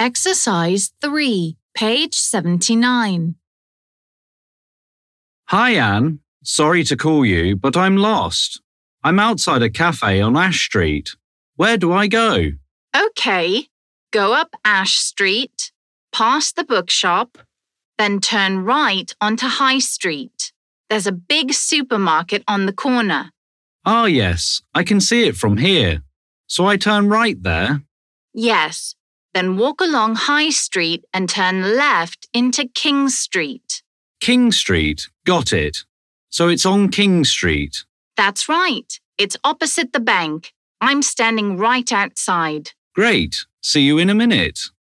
Exercise 3, page 79. Hi, Anne. Sorry to call you, but I'm lost. I'm outside a cafe on Ash Street. Where do I go? Okay, go up Ash Street, past the bookshop, then turn right onto High Street. There's a big supermarket on the corner. Ah, yes, I can see it from here. So I turn right there? Yes, then walk along High Street and turn left into King Street. King Street, got it. So it's on King Street. That's right. It's opposite the bank. I'm standing right outside. Great. See you in a minute.